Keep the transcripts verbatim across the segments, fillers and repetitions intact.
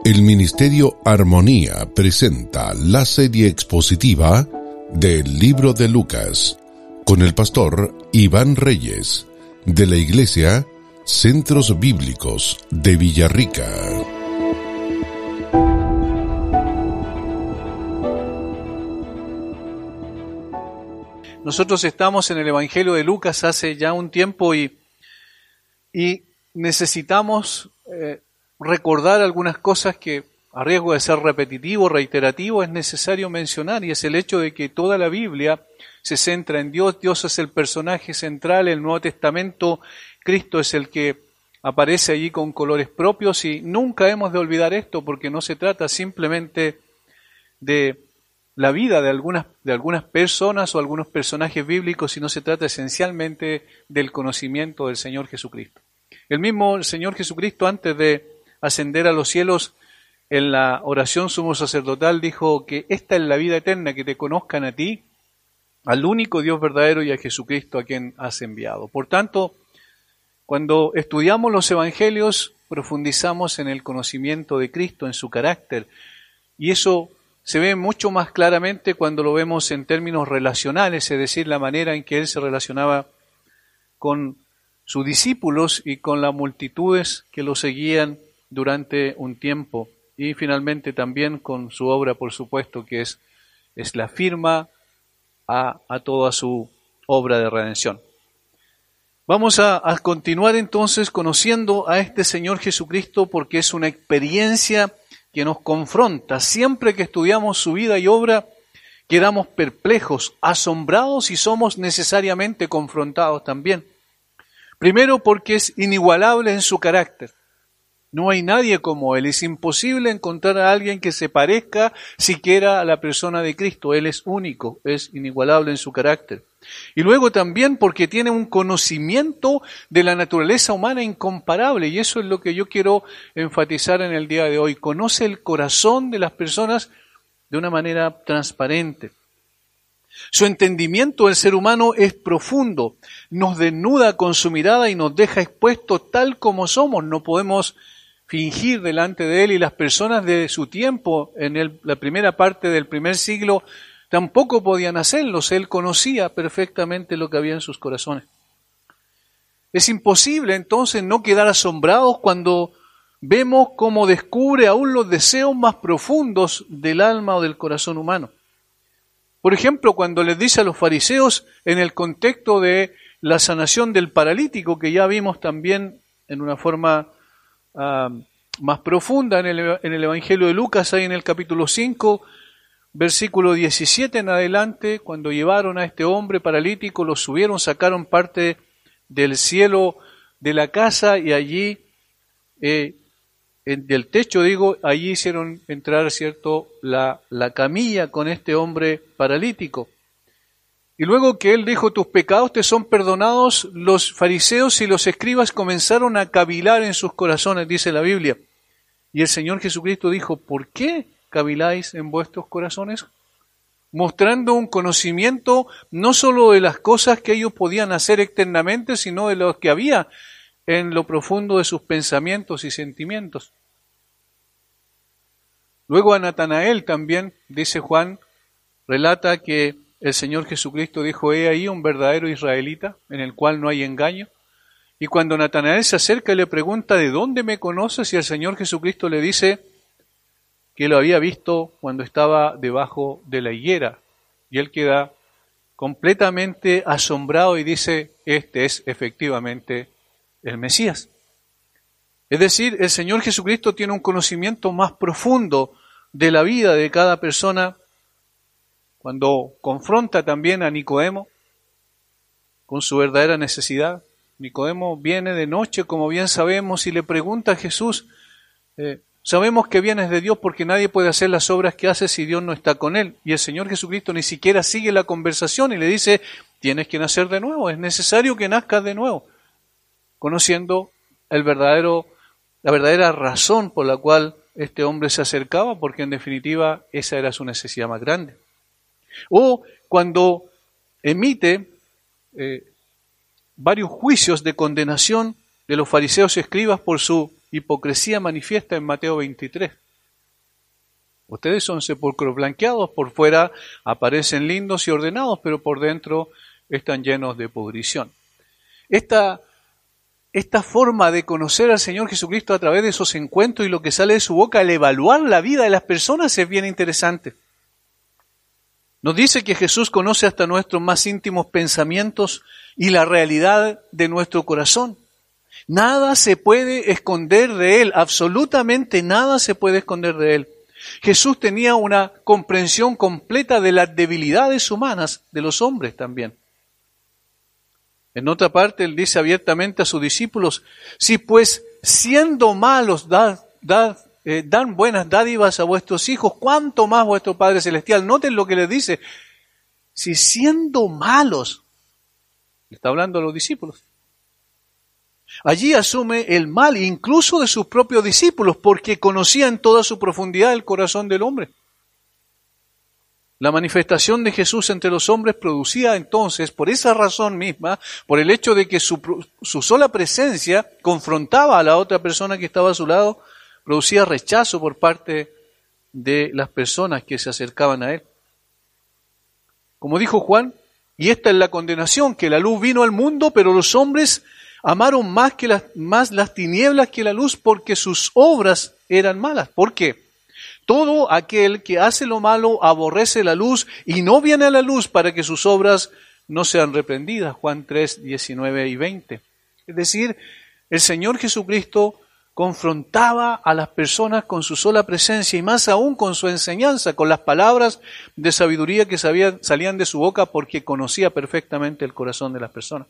El Ministerio Armonía presenta la serie expositiva del Libro de Lucas con el pastor Iván Reyes de la Iglesia Centros Bíblicos de Villarrica. Nosotros estamos en el Evangelio de Lucas hace ya un tiempo y, y necesitamos eh, recordar algunas cosas que, a riesgo de ser repetitivo, reiterativo, es necesario mencionar, y es el hecho de que toda la Biblia se centra en Dios. Dios es el personaje central, el Nuevo Testamento, Cristo es el que aparece allí con colores propios, y nunca hemos de olvidar esto, porque no se trata simplemente de la vida de algunas, de algunas personas o algunos personajes bíblicos, sino se trata esencialmente del conocimiento del Señor Jesucristo. El mismo Señor Jesucristo, antes de ascender a los cielos, en la oración sumo sacerdotal dijo que esta es la vida eterna, que te conozcan a ti, al único Dios verdadero, y a Jesucristo a quien has enviado. Por tanto, cuando estudiamos los evangelios, profundizamos en el conocimiento de Cristo, en su carácter, y eso se ve mucho más claramente cuando lo vemos en términos relacionales, es decir, la manera en que Él se relacionaba con sus discípulos y con las multitudes que lo seguían durante un tiempo, y finalmente también con su obra, por supuesto, que es, es la firma a, a toda su obra de redención. Vamos a, a continuar entonces conociendo a este Señor Jesucristo, porque es una experiencia que nos confronta. Siempre que estudiamos su vida y obra, quedamos perplejos, asombrados y somos necesariamente confrontados también. Primero, porque es inigualable en su carácter. No hay nadie como Él. Es imposible encontrar a alguien que se parezca siquiera a la persona de Cristo. Él es único, es inigualable en su carácter. Y luego también porque tiene un conocimiento de la naturaleza humana incomparable. Y eso es lo que yo quiero enfatizar en el día de hoy. Conoce el corazón de las personas de una manera transparente. Su entendimiento del ser humano es profundo. Nos desnuda con su mirada y nos deja expuestos tal como somos. No podemos fingir delante de Él, y las personas de su tiempo, en el, la primera parte del primer siglo, tampoco podían hacerlos. Él conocía perfectamente lo que había en sus corazones. Es imposible entonces no quedar asombrados cuando vemos cómo descubre aún los deseos más profundos del alma o del corazón humano. Por ejemplo, cuando les dice a los fariseos en el contexto de la sanación del paralítico, que ya vimos también en una forma uh, más profunda en el, en el Evangelio de Lucas, ahí en el capítulo cinco, versículo diecisiete en adelante, cuando llevaron a este hombre paralítico, lo subieron, sacaron parte del cielo de la casa y allí, eh, en, del techo digo, allí hicieron entrar, ¿cierto?, la, la camilla con este hombre paralítico. Y luego que él dijo, tus pecados te son perdonados, los fariseos y los escribas comenzaron a cavilar en sus corazones, dice la Biblia. Y el Señor Jesucristo dijo, ¿por qué caviláis en vuestros corazones? Mostrando un conocimiento no solo de las cosas que ellos podían hacer externamente, sino de lo que había en lo profundo de sus pensamientos y sentimientos. Luego a Natanael también, dice Juan, relata que el Señor Jesucristo dijo, he ahí un verdadero israelita en el cual no hay engaño. Y cuando Natanael se acerca y le pregunta, ¿de dónde me conoces? Y el Señor Jesucristo le dice que lo había visto cuando estaba debajo de la higuera. Y él queda completamente asombrado y dice, este es efectivamente el Mesías. Es decir, el Señor Jesucristo tiene un conocimiento más profundo de la vida de cada persona. Cuando confronta también a Nicodemo con su verdadera necesidad, Nicodemo viene de noche, como bien sabemos, y le pregunta a Jesús, eh, sabemos que vienes de Dios porque nadie puede hacer las obras que hace si Dios no está con él. Y el Señor Jesucristo ni siquiera sigue la conversación y le dice, tienes que nacer de nuevo, es necesario que nazcas de nuevo, conociendo el verdadero, la verdadera razón por la cual este hombre se acercaba, porque en definitiva esa era su necesidad más grande. O cuando emite eh, varios juicios de condenación de los fariseos y escribas por su hipocresía manifiesta en Mateo veintitrés. Ustedes son sepulcros blanqueados, por fuera aparecen lindos y ordenados, pero por dentro están llenos de pudrición. Esta, esta forma de conocer al Señor Jesucristo a través de esos encuentros y lo que sale de su boca al evaluar la vida de las personas es bien interesante. Nos dice que Jesús conoce hasta nuestros más íntimos pensamientos y la realidad de nuestro corazón. Nada se puede esconder de Él, absolutamente nada se puede esconder de Él. Jesús tenía una comprensión completa de las debilidades humanas de los hombres también. En otra parte, Él dice abiertamente a sus discípulos, si pues siendo malos dad, dad, eh, dan buenas dádivas a vuestros hijos, ¿cuánto más vuestro Padre Celestial? Noten lo que les dice, si siendo malos, está hablando a los discípulos. Allí asume el mal incluso de sus propios discípulos porque conocía en toda su profundidad el corazón del hombre. La manifestación de Jesús entre los hombres producía entonces, por esa razón misma, por el hecho de que su, su sola presencia confrontaba a la otra persona que estaba a su lado, producía rechazo por parte de las personas que se acercaban a Él. Como dijo Juan, y esta es la condenación, que la luz vino al mundo, pero los hombres amaron más, que las, más las tinieblas que la luz porque sus obras eran malas. ¿Por qué? Todo aquel que hace lo malo aborrece la luz y no viene a la luz para que sus obras no sean reprendidas. Juan tres, diecinueve y veinte. Es decir, el Señor Jesucristo confrontaba a las personas con su sola presencia y más aún con su enseñanza, con las palabras de sabiduría que sabía, salían de su boca porque conocía perfectamente el corazón de las personas.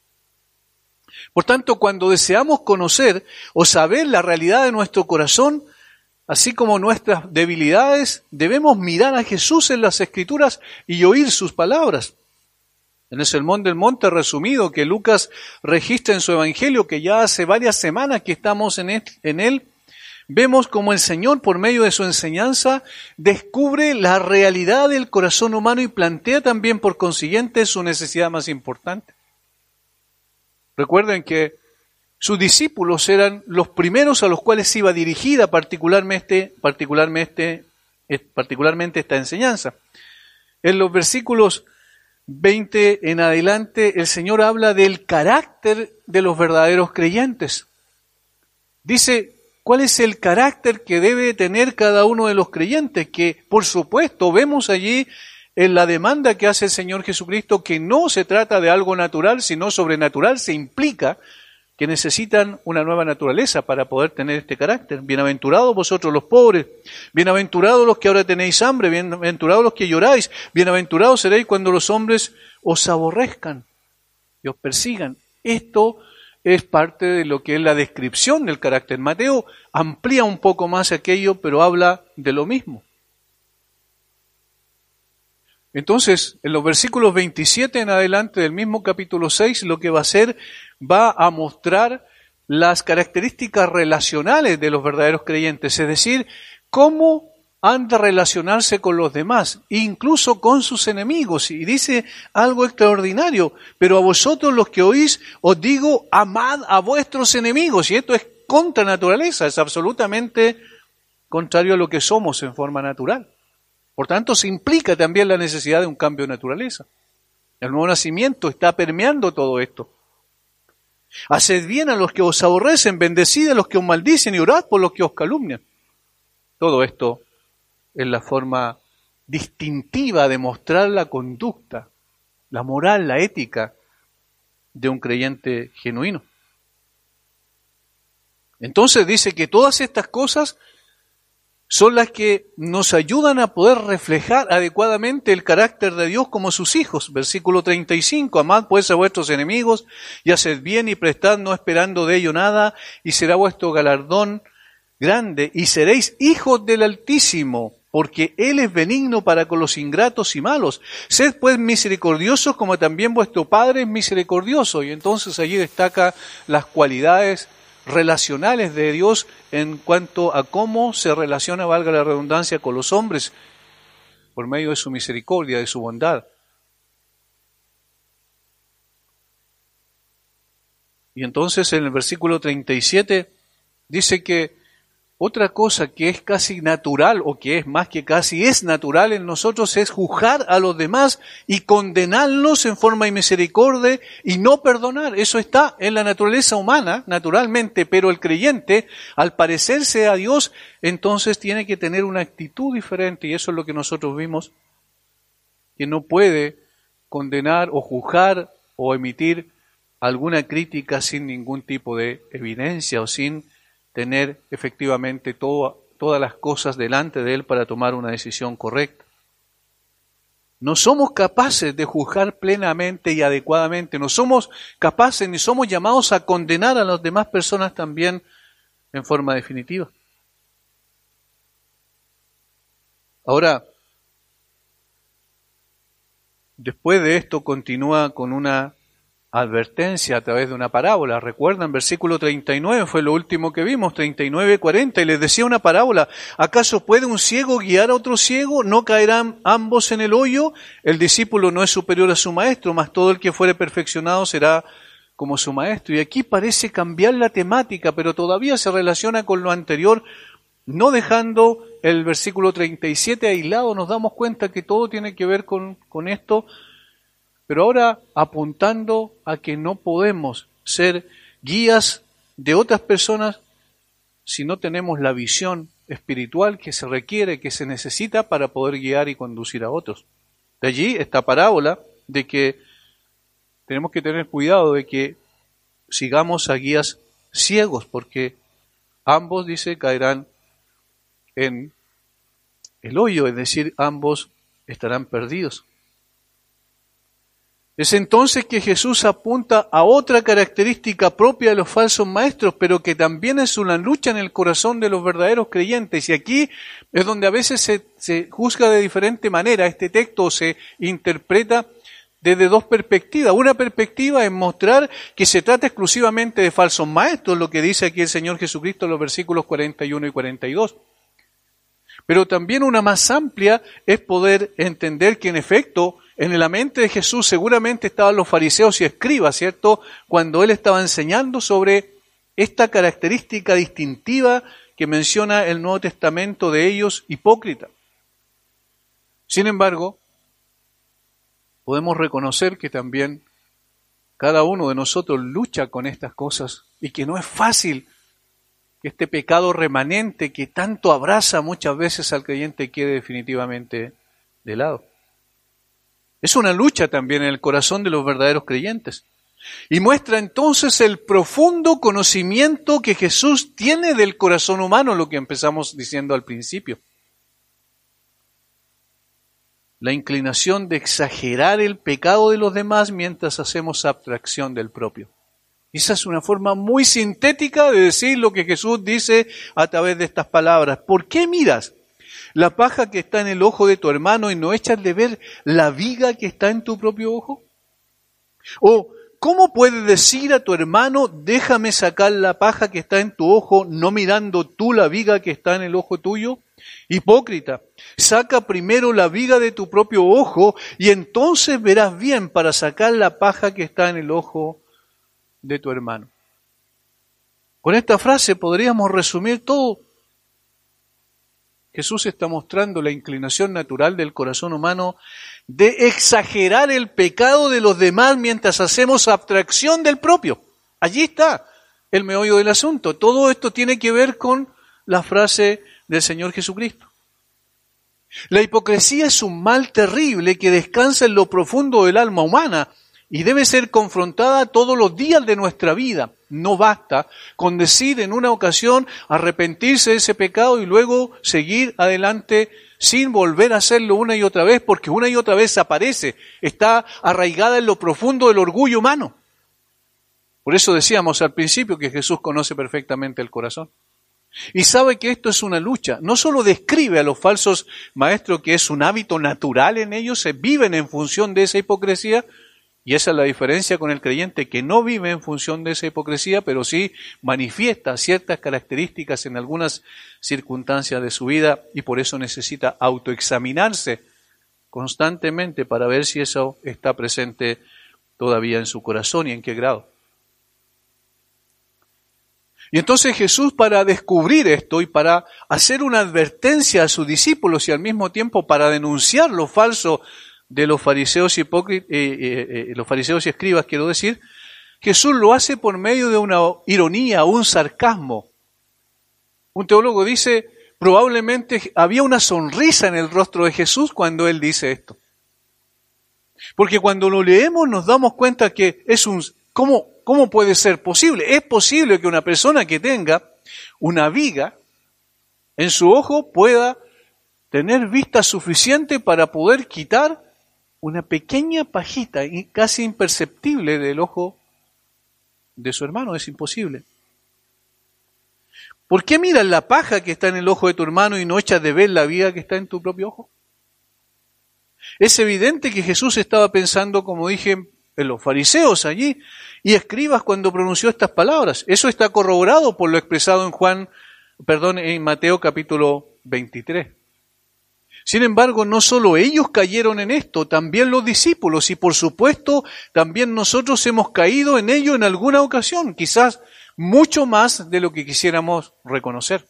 Por tanto, cuando deseamos conocer o saber la realidad de nuestro corazón, así como nuestras debilidades, debemos mirar a Jesús en las Escrituras y oír sus palabras. En el Sermón del Monte resumido que Lucas registra en su Evangelio, que ya hace varias semanas que estamos en él, vemos como el Señor, por medio de su enseñanza, descubre la realidad del corazón humano y plantea también, por consiguiente, su necesidad más importante. Recuerden que sus discípulos eran los primeros a los cuales iba dirigida particularmente, particularmente, particularmente esta enseñanza. En los versículos veinte en adelante, el Señor habla del carácter de los verdaderos creyentes. Dice, ¿cuál es el carácter que debe tener cada uno de los creyentes? Que, por supuesto, vemos allí en la demanda que hace el Señor Jesucristo, que no se trata de algo natural, sino sobrenatural, se implica que necesitan una nueva naturaleza para poder tener este carácter. Bienaventurados vosotros los pobres, bienaventurados los que ahora tenéis hambre, bienaventurados los que lloráis, bienaventurados seréis cuando los hombres os aborrezcan y os persigan. Esto es parte de lo que es la descripción del carácter. Mateo amplía un poco más aquello, pero habla de lo mismo. Entonces, en los versículos veintisiete en adelante del mismo capítulo seis, lo que va a hacer, va a mostrar las características relacionales de los verdaderos creyentes, es decir, cómo han de relacionarse con los demás, incluso con sus enemigos. Y dice algo extraordinario, pero a vosotros los que oís, os digo, amad a vuestros enemigos. Y esto es contra naturaleza, es absolutamente contrario a lo que somos en forma natural. Por tanto, se implica también la necesidad de un cambio de naturaleza. El nuevo nacimiento está permeando todo esto. Haced bien a los que os aborrecen, bendecid a los que os maldicen y orad por los que os calumnian. Todo esto es la forma distintiva de mostrar la conducta, la moral, la ética de un creyente genuino. Entonces dice que todas estas cosas son las que nos ayudan a poder reflejar adecuadamente el carácter de Dios como sus hijos. Versículo treinta y cinco, amad pues a vuestros enemigos y haced bien y prestad no esperando de ello nada, y será vuestro galardón grande, y seréis hijos del Altísimo, porque Él es benigno para con los ingratos y malos. Sed pues misericordiosos como también vuestro Padre es misericordioso. Y entonces allí destaca las cualidades relacionales de Dios en cuanto a cómo se relaciona, valga la redundancia, con los hombres por medio de su misericordia, de su bondad. Y entonces en el versículo treinta y siete dice que Otra cosa que es casi natural, o que es más que casi es natural en nosotros, es juzgar a los demás y condenarlos en forma de misericordia y no perdonar. Eso está en la naturaleza humana, naturalmente, pero el creyente, al parecerse a Dios, entonces tiene que tener una actitud diferente, y eso es lo que nosotros vimos, que no puede condenar o juzgar o emitir alguna crítica sin ningún tipo de evidencia o sin tener efectivamente todo, todas las cosas delante de él para tomar una decisión correcta. No somos capaces de juzgar plenamente y adecuadamente, no somos capaces ni somos llamados a condenar a las demás personas también en forma definitiva. Ahora, después de esto continúa con una advertencia a través de una parábola. Recuerdan, versículo treinta y nueve fue lo último que vimos, treinta y nueve, cuarenta, y les decía una parábola. ¿Acaso puede un ciego guiar a otro ciego? ¿No caerán ambos en el hoyo? El discípulo no es superior a su maestro, mas todo el que fuere perfeccionado será como su maestro. Y aquí parece cambiar la temática, pero todavía se relaciona con lo anterior, no dejando el versículo treinta y siete aislado. Nos damos cuenta que todo tiene que ver con, con esto, pero ahora apuntando a que no podemos ser guías de otras personas si no tenemos la visión espiritual que se requiere, que se necesita para poder guiar y conducir a otros. De allí esta parábola de que tenemos que tener cuidado de que sigamos a guías ciegos, porque ambos, dice, caerán en el hoyo, es decir, ambos estarán perdidos. Es entonces que Jesús apunta a otra característica propia de los falsos maestros, pero que también es una lucha en el corazón de los verdaderos creyentes. Y aquí es donde a veces se, se juzga de diferente manera este texto, o se interpreta desde dos perspectivas. Una perspectiva es mostrar que se trata exclusivamente de falsos maestros, lo que dice aquí el Señor Jesucristo en los versículos cuarenta y uno y cuarenta y dos. Pero también una más amplia es poder entender que en efecto, en la mente de Jesús seguramente estaban los fariseos y escribas, ¿cierto?, cuando él estaba enseñando sobre esta característica distintiva que menciona el Nuevo Testamento de ellos, hipócrita. Sin embargo, podemos reconocer que también cada uno de nosotros lucha con estas cosas y que no es fácil que este pecado remanente que tanto abraza muchas veces al creyente quede definitivamente de lado. Es una lucha también en el corazón de los verdaderos creyentes. Y muestra entonces el profundo conocimiento que Jesús tiene del corazón humano, lo que empezamos diciendo al principio. La inclinación de exagerar el pecado de los demás mientras hacemos abstracción del propio. Esa es una forma muy sintética de decir lo que Jesús dice a través de estas palabras. ¿Por qué miras la paja que está en el ojo de tu hermano y no echas de ver la viga que está en tu propio ojo? ¿O cómo puedes decir a tu hermano, déjame sacar la paja que está en tu ojo, no mirando tú la viga que está en el ojo tuyo? Hipócrita, saca primero la viga de tu propio ojo y entonces verás bien para sacar la paja que está en el ojo de tu hermano. Con esta frase podríamos resumir todo. Jesús está mostrando la inclinación natural del corazón humano de exagerar el pecado de los demás mientras hacemos abstracción del propio. Allí está el meollo del asunto. Todo esto tiene que ver con la frase del Señor Jesucristo. La hipocresía es un mal terrible que descansa en lo profundo del alma humana y debe ser confrontada todos los días de nuestra vida. No basta con decir en una ocasión arrepentirse de ese pecado y luego seguir adelante sin volver a hacerlo una y otra vez, porque una y otra vez aparece, está arraigada en lo profundo del orgullo humano. Por eso decíamos al principio que Jesús conoce perfectamente el corazón. Y sabe que esto es una lucha. No solo describe a los falsos maestros que es un hábito natural en ellos, se viven en función de esa hipocresía, y esa es la diferencia con el creyente que no vive en función de esa hipocresía, pero sí manifiesta ciertas características en algunas circunstancias de su vida y por eso necesita autoexaminarse constantemente para ver si eso está presente todavía en su corazón y en qué grado. Y entonces Jesús, para descubrir esto y para hacer una advertencia a sus discípulos y al mismo tiempo para denunciar lo falso de los fariseos, hipócritas, eh, eh, eh, los fariseos y escribas, quiero decir, Jesús lo hace por medio de una ironía, un sarcasmo. Un teólogo dice, probablemente había una sonrisa en el rostro de Jesús cuando él dice esto. Porque cuando lo leemos nos damos cuenta que es un... ¿Cómo, cómo puede ser posible? Es posible que una persona que tenga una viga en su ojo pueda tener vista suficiente para poder quitar una pequeña pajita casi imperceptible del ojo de su hermano. Es imposible. ¿Por qué miras la paja que está en el ojo de tu hermano y no echas de ver la viga que está en tu propio ojo? Es evidente que Jesús estaba pensando, como dije, en los fariseos allí y escribas cuando pronunció estas palabras. Eso está corroborado por lo expresado en Juan, perdón, en Mateo capítulo veintitrés. Sin embargo, no solo ellos cayeron en esto, también los discípulos, y por supuesto, también nosotros hemos caído en ello en alguna ocasión, quizás mucho más de lo que quisiéramos reconocer.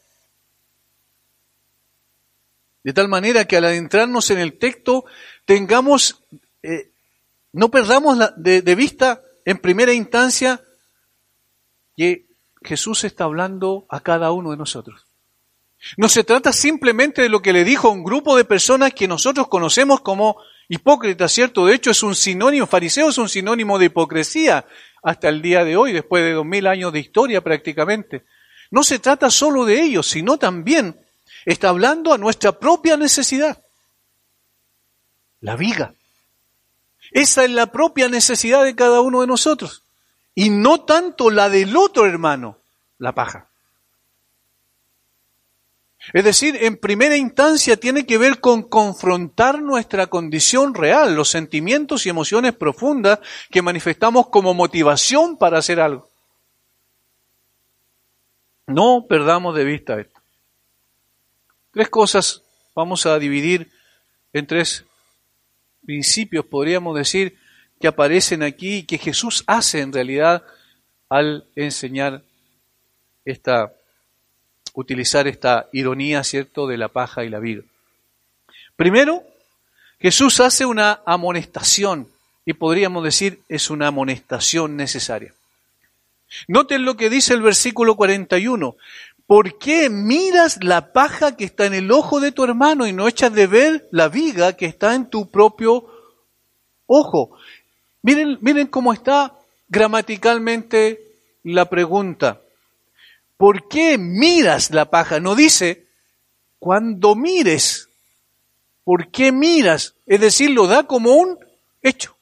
De tal manera que al adentrarnos en el texto, tengamos, eh, no perdamos la, de, de vista en primera instancia que Jesús está hablando a cada uno de nosotros. No se trata simplemente de lo que le dijo a un grupo de personas que nosotros conocemos como hipócritas, ¿cierto? De hecho es un sinónimo, fariseo es un sinónimo de hipocresía hasta el día de hoy, después de dos mil años de historia prácticamente. No se trata solo de ellos, sino también está hablando a nuestra propia necesidad. La viga. Esa es la propia necesidad de cada uno de nosotros. Y no tanto la del otro hermano, la paja. Es decir, en primera instancia tiene que ver con confrontar nuestra condición real, los sentimientos y emociones profundas que manifestamos como motivación para hacer algo. No perdamos de vista esto. Tres cosas vamos a dividir en tres principios, podríamos decir, que aparecen aquí y que Jesús hace en realidad al enseñar esta, utilizar esta ironía, ¿cierto?, de la paja y la viga. Primero, Jesús hace una amonestación, y podríamos decir es una amonestación necesaria. Noten lo que dice el versículo cuarenta y uno. ¿Por qué miras la paja que está en el ojo de tu hermano y no echas de ver la viga que está en tu propio ojo? Miren, miren cómo está gramaticalmente la pregunta. ¿Por qué miras la paja? No dice, cuando mires. ¿Por qué miras? Es decir, lo da como un hecho.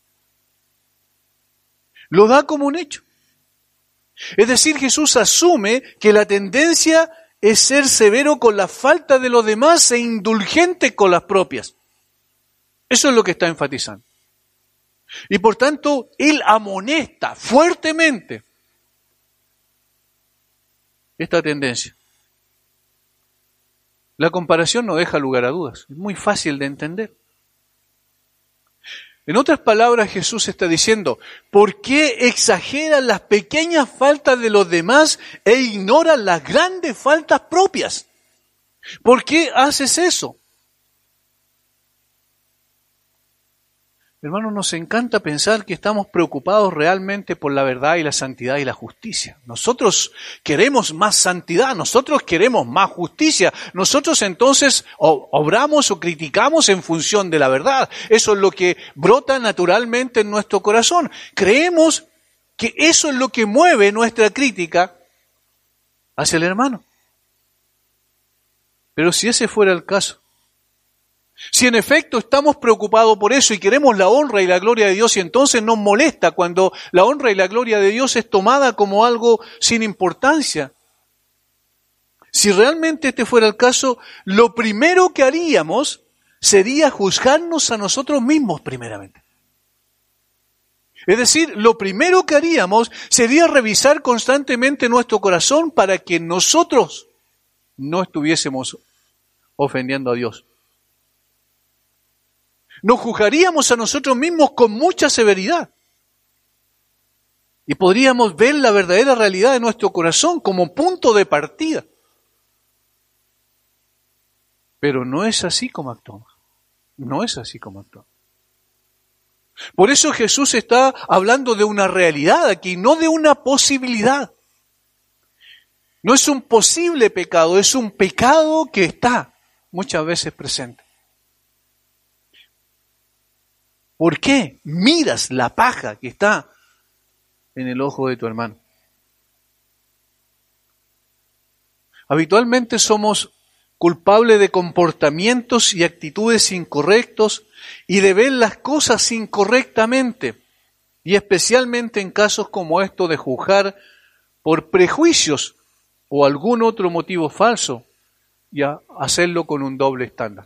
Lo da como un hecho. Es decir, Jesús asume que la tendencia es ser severo con la falta de los demás e indulgente con las propias. Eso es lo que está enfatizando. Y por tanto, Él amonesta fuertemente esta tendencia. La comparación no deja lugar a dudas. Es muy fácil de entender. En otras palabras, Jesús está diciendo, ¿por qué exageras las pequeñas faltas de los demás e ignoras las grandes faltas propias? ¿Por qué haces eso? Hermanos, nos encanta pensar que estamos preocupados realmente por la verdad y la santidad y la justicia. Nosotros queremos más santidad, nosotros queremos más justicia. Nosotros entonces obramos o criticamos en función de la verdad. Eso es lo que brota naturalmente en nuestro corazón. Creemos que eso es lo que mueve nuestra crítica hacia el hermano. Pero si ese fuera el caso, si en efecto estamos preocupados por eso y queremos la honra y la gloria de Dios y entonces nos molesta cuando la honra y la gloria de Dios es tomada como algo sin importancia. Si realmente este fuera el caso, lo primero que haríamos sería juzgarnos a nosotros mismos primeramente. Es decir, lo primero que haríamos sería revisar constantemente nuestro corazón para que nosotros no estuviésemos ofendiendo a Dios. Nos juzgaríamos a nosotros mismos con mucha severidad. Y podríamos ver la verdadera realidad de nuestro corazón como punto de partida. Pero no es así como actuamos. No es así como actuamos. Por eso Jesús está hablando de una realidad aquí, no de una posibilidad. No es un posible pecado, es un pecado que está muchas veces presente. ¿Por qué miras la paja que está en el ojo de tu hermano? Habitualmente somos culpables de comportamientos y actitudes incorrectos y de ver las cosas incorrectamente, y especialmente en casos como estos de juzgar por prejuicios o algún otro motivo falso y a hacerlo con un doble estándar.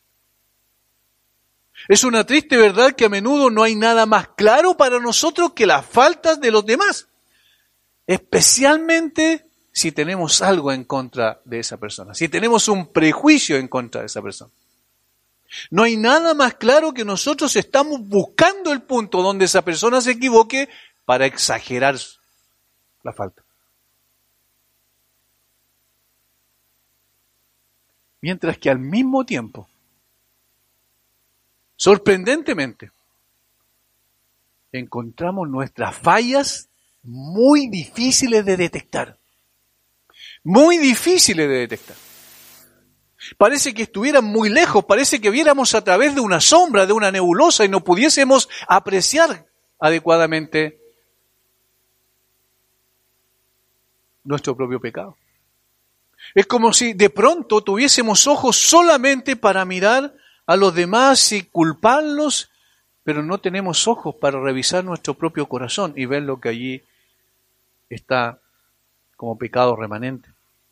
Es una triste verdad que a menudo no hay nada más claro para nosotros que las faltas de los demás, especialmente si tenemos algo en contra de esa persona, si tenemos un prejuicio en contra de esa persona. No hay nada más claro que nosotros estamos buscando el punto donde esa persona se equivoque para exagerar la falta. Mientras que al mismo tiempo, sorprendentemente, encontramos nuestras fallas muy difíciles de detectar. Muy difíciles de detectar. Parece que estuvieran muy lejos, parece que viéramos a través de una sombra, de una nebulosa y no pudiésemos apreciar adecuadamente nuestro propio pecado. Es como si de pronto tuviésemos ojos solamente para mirar a los demás y culparlos, pero no tenemos ojos para revisar nuestro propio corazón y ver lo que allí está como pecado remanente.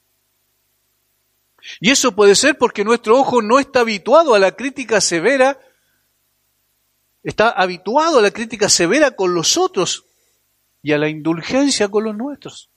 Y eso puede ser porque nuestro ojo no está habituado a la crítica severa, está habituado a la crítica severa con los otros y a la indulgencia con los nuestros.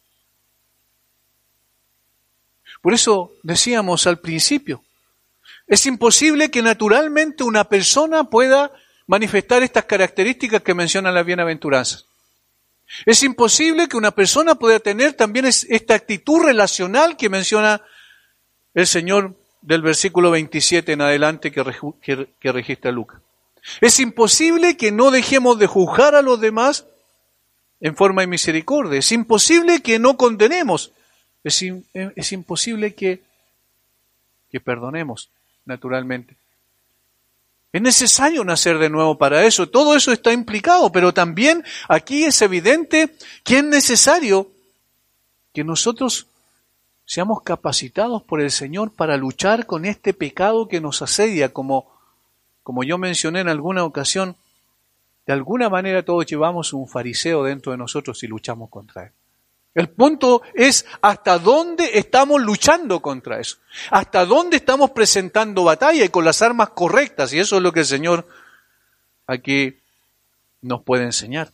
Por eso decíamos al principio, es imposible que naturalmente una persona pueda manifestar estas características que mencionan las bienaventuranzas. Es imposible que una persona pueda tener también esta actitud relacional que menciona el Señor del versículo veintisiete en adelante que, que, que registra Lucas. Es imposible que no dejemos de juzgar a los demás en forma de misericordia. Es imposible que no condenemos. Es, in, es imposible que, que perdonemos, naturalmente. Es necesario nacer de nuevo para eso. Todo eso está implicado, pero también aquí es evidente que es necesario que nosotros seamos capacitados por el Señor para luchar con este pecado que nos asedia, como, como yo mencioné en alguna ocasión. De alguna manera todos llevamos un fariseo dentro de nosotros y luchamos contra él. El punto es hasta dónde estamos luchando contra eso, hasta dónde estamos presentando batalla y con las armas correctas, y eso es lo que el Señor aquí nos puede enseñar.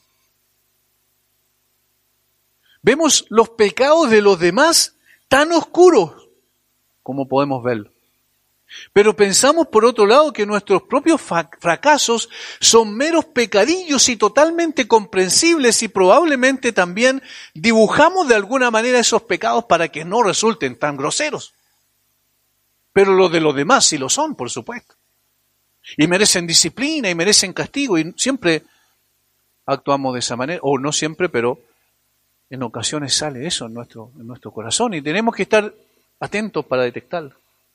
Vemos los pecados de los demás tan oscuros como podemos verlo. Pero pensamos por otro lado que nuestros propios fracasos son meros pecadillos y totalmente comprensibles y probablemente también dibujamos de alguna manera esos pecados para que no resulten tan groseros. Pero los de los demás sí lo son, por supuesto. Y merecen disciplina y merecen castigo y siempre actuamos de esa manera, o no siempre, pero en ocasiones sale eso en nuestro, en nuestro corazón y tenemos que estar atentos para detectarlo.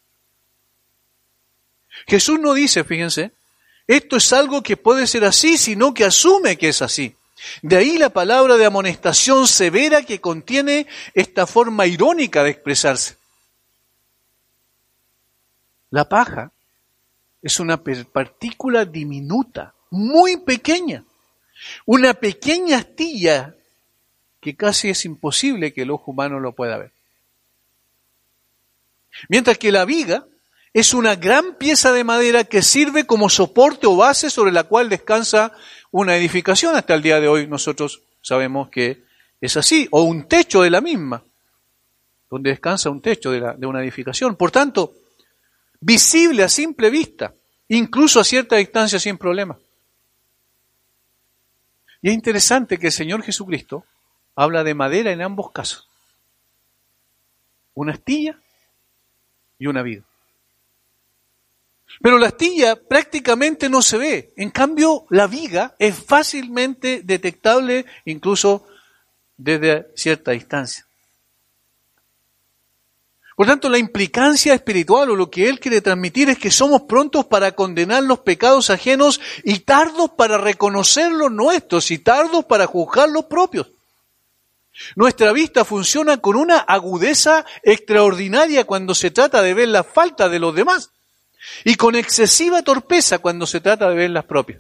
Jesús no dice, fíjense, esto es algo que puede ser así, sino que asume que es así. De ahí la palabra de amonestación severa que contiene esta forma irónica de expresarse. La paja es una partícula diminuta, muy pequeña, una pequeña astilla que casi es imposible que el ojo humano lo pueda ver. Mientras que la viga es una gran pieza de madera que sirve como soporte o base sobre la cual descansa una edificación. Hasta el día de hoy nosotros sabemos que es así, o un techo de la misma, donde descansa un techo de, la, de una edificación. Por tanto, visible a simple vista, incluso a cierta distancia sin problema. Y es interesante que el Señor Jesucristo habla de madera en ambos casos. Una astilla y una viga. Pero la astilla prácticamente no se ve. En cambio, la viga es fácilmente detectable incluso desde cierta distancia. Por tanto, la implicancia espiritual o lo que Él quiere transmitir es que somos prontos para condenar los pecados ajenos y tardos para reconocer los nuestros y tardos para juzgar los propios. Nuestra vista funciona con una agudeza extraordinaria cuando se trata de ver las faltas de los demás y con excesiva torpeza cuando se trata de ver las propias.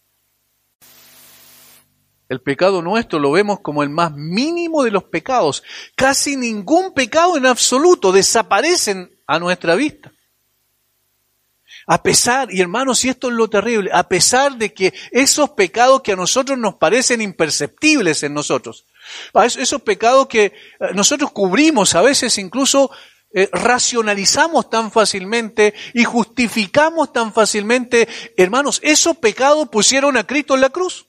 El pecado nuestro lo vemos como el más mínimo de los pecados. Casi ningún pecado en absoluto desaparecen a nuestra vista. A pesar, y hermanos, y esto es lo terrible, a pesar de que esos pecados que a nosotros nos parecen imperceptibles en nosotros, esos pecados que nosotros cubrimos, a veces incluso eh, racionalizamos tan fácilmente y justificamos tan fácilmente, hermanos, esos pecados pusieron a Cristo en la cruz.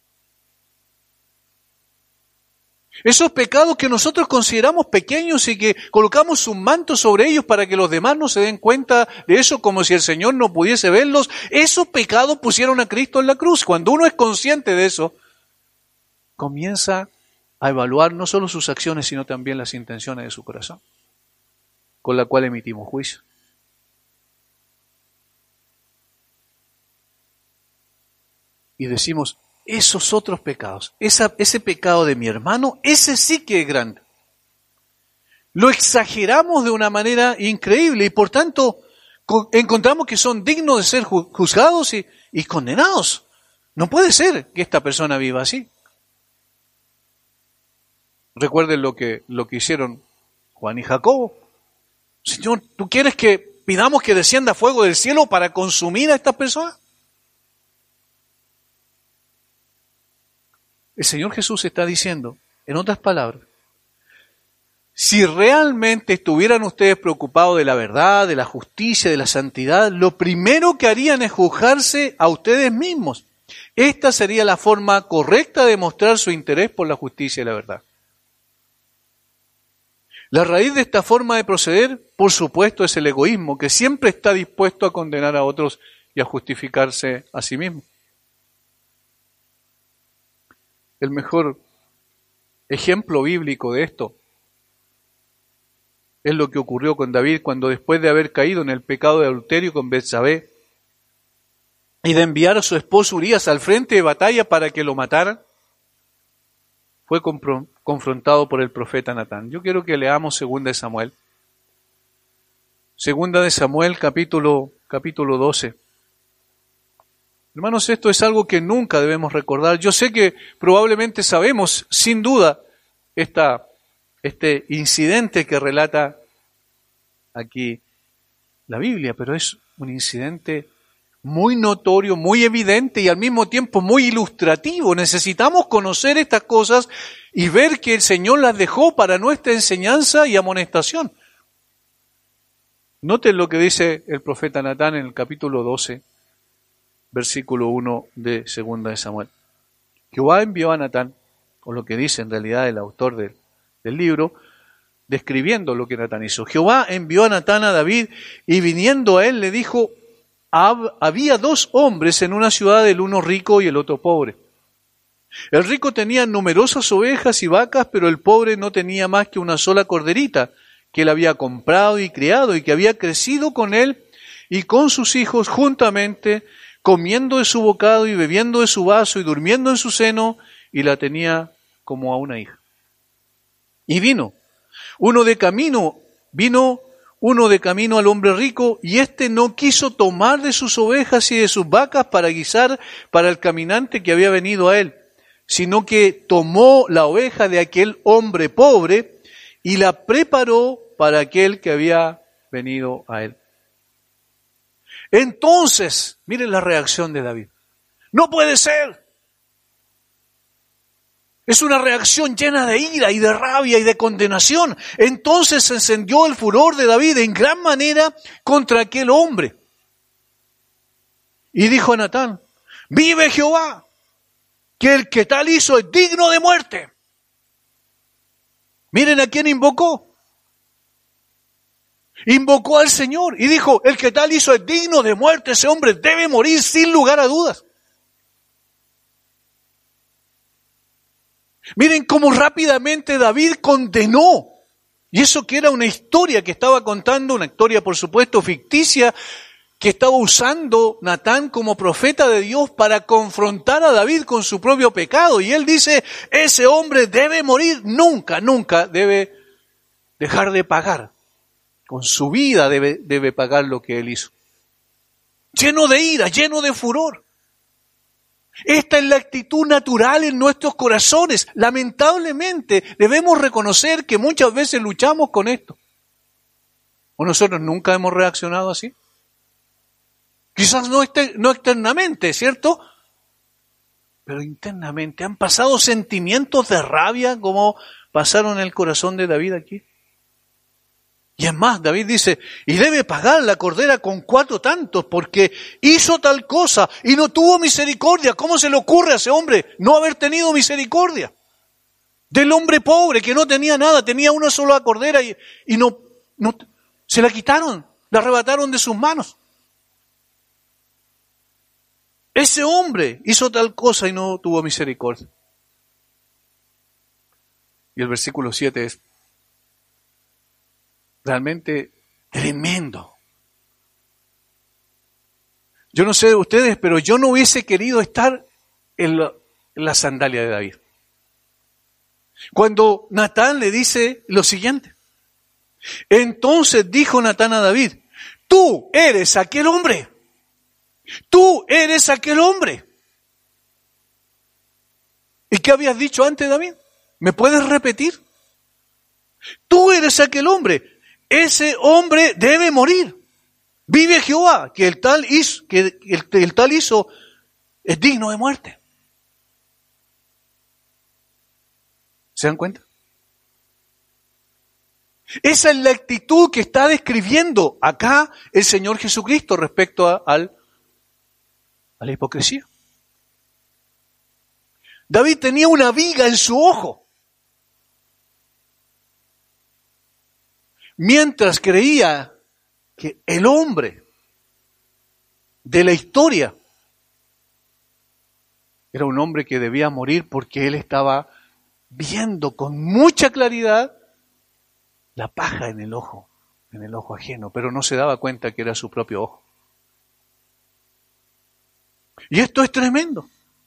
Esos pecados que nosotros consideramos pequeños y que colocamos un manto sobre ellos para que los demás no se den cuenta de eso como si el Señor no pudiese verlos, esos pecados pusieron a Cristo en la cruz. Cuando uno es consciente de eso, comienza a evaluar no solo sus acciones, sino también las intenciones de su corazón, con la cual emitimos juicio. Y decimos, esos otros pecados, esa, ese pecado de mi hermano, ese sí que es grande. Lo exageramos de una manera increíble y por tanto encontramos que son dignos de ser juzgados y, y condenados. No puede ser que esta persona viva así. Recuerden lo que, lo que hicieron Juan y Jacobo. Señor, ¿tú quieres que pidamos que descienda fuego del cielo para consumir a estas personas? El Señor Jesús está diciendo, en otras palabras, si realmente estuvieran ustedes preocupados de la verdad, de la justicia, de la santidad, lo primero que harían es juzgarse a ustedes mismos. Esta sería la forma correcta de mostrar su interés por la justicia y la verdad. La raíz de esta forma de proceder, por supuesto, es el egoísmo, que siempre está dispuesto a condenar a otros y a justificarse a sí mismo. El mejor ejemplo bíblico de esto es lo que ocurrió con David cuando después de haber caído en el pecado de adulterio con Betsabé y de enviar a su esposo Urías al frente de batalla para que lo mataran, fue confrontado por el profeta Natán. Yo quiero que leamos Segunda de Samuel. Segunda de Samuel, capítulo, capítulo doce. Hermanos, esto es algo que nunca debemos recordar. Yo sé que probablemente sabemos, sin duda, esta, este incidente que relata aquí la Biblia, pero es un incidente muy notorio, muy evidente y al mismo tiempo muy ilustrativo. Necesitamos conocer estas cosas y ver que el Señor las dejó para nuestra enseñanza y amonestación. Noten lo que dice el profeta Natán en el capítulo doce. Versículo uno de Segunda de Samuel. Jehová envió a Natán, o lo que dice en realidad el autor del, del libro, describiendo lo que Natán hizo. Jehová envió a Natán a David y viniendo a él le dijo, había dos hombres en una ciudad, el uno rico y el otro pobre. El rico tenía numerosas ovejas y vacas, pero el pobre no tenía más que una sola corderita que él había comprado y criado y que había crecido con él y con sus hijos juntamente, comiendo de su bocado y bebiendo de su vaso y durmiendo en su seno, y la tenía como a una hija. Y vino uno de camino, vino uno de camino al hombre rico, y éste no quiso tomar de sus ovejas y de sus vacas para guisar para el caminante que había venido a él, sino que tomó la oveja de aquel hombre pobre y la preparó para aquel que había venido a él. Entonces, miren la reacción de David. ¡No puede ser! Es una reacción llena de ira y de rabia y de condenación. Entonces se encendió el furor de David en gran manera contra aquel hombre. Y dijo a Natán, ¡vive Jehová! que el que tal hizo es digno de muerte. Miren a quién invocó. Invocó al Señor y dijo, el que tal hizo es digno de muerte, ese hombre debe morir sin lugar a dudas. Miren cómo rápidamente David condenó, y eso que era una historia que estaba contando, una historia por supuesto ficticia, que estaba usando Natán como profeta de Dios para confrontar a David con su propio pecado. Y él dice, ese hombre debe morir, nunca, nunca debe dejar de pagar. Con su vida debe, debe pagar lo que él hizo. Lleno de ira, lleno de furor. Esta es la actitud natural en nuestros corazones. Lamentablemente debemos reconocer que muchas veces luchamos con esto. ¿O nosotros nunca hemos reaccionado así? Quizás no, este, no externamente, ¿cierto? Pero internamente han pasado sentimientos de rabia como pasaron en el corazón de David aquí. Y es más, David dice, y debe pagar la cordera con cuatro tantos porque hizo tal cosa y no tuvo misericordia. ¿Cómo se le ocurre a ese hombre no haber tenido misericordia? Del hombre pobre que no tenía nada, tenía una sola cordera y, y no, no, se la quitaron, la arrebataron de sus manos. Ese hombre hizo tal cosa y no tuvo misericordia. Y el versículo siete es realmente tremendo. Yo no sé de ustedes, pero yo no hubiese querido estar en la, en la sandalia de David. Cuando Natán le dice lo siguiente. Entonces dijo Natán a David, tú eres aquel hombre. Tú eres aquel hombre. ¿Y qué habías dicho antes, David? ¿Me puedes repetir? Tú eres aquel hombre. Ese hombre debe morir. Vive Jehová, que el tal hizo, que el, el tal hizo es digno de muerte. ¿Se dan cuenta? Esa es la actitud que está describiendo acá el Señor Jesucristo respecto a, al, a la hipocresía. David tenía una viga en su ojo. Mientras creía que el hombre de la historia era un hombre que debía morir porque él estaba viendo con mucha claridad la paja en el ojo, en el ojo ajeno, pero no se daba cuenta que era su propio ojo. Y esto es tremendo.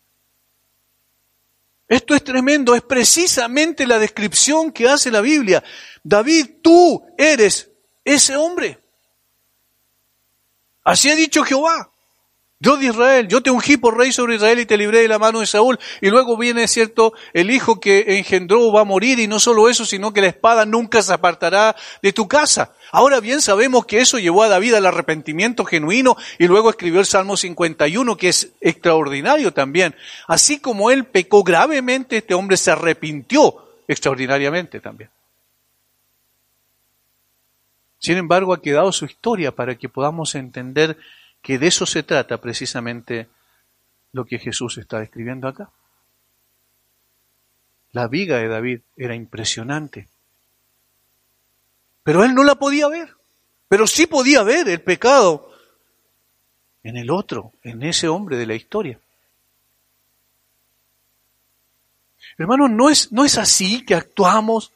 Esto es tremendo, es precisamente la descripción que hace la Biblia. David, tú eres ese hombre. Así ha dicho Jehová, Dios de Israel, yo te ungí por rey sobre Israel y te libré de la mano de Saúl. Y luego viene, cierto, el hijo que engendró va a morir, y no solo eso, sino que la espada nunca se apartará de tu casa. Ahora bien, sabemos que eso llevó a David al arrepentimiento genuino, y luego escribió el Salmo cincuenta y uno, que es extraordinario también. Así como él pecó gravemente, este hombre se arrepintió extraordinariamente también. Sin embargo, ha quedado su historia para que podamos entender que de eso se trata precisamente lo que Jesús está describiendo acá. La viga de David era impresionante, pero él no la podía ver, pero sí podía ver el pecado en el otro, en ese hombre de la historia. Hermanos, no es, no es así que actuamos.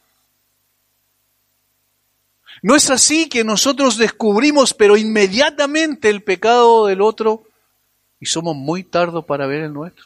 No es así que nosotros descubrimos, pero inmediatamente el pecado del otro y somos muy tardos para ver el nuestro.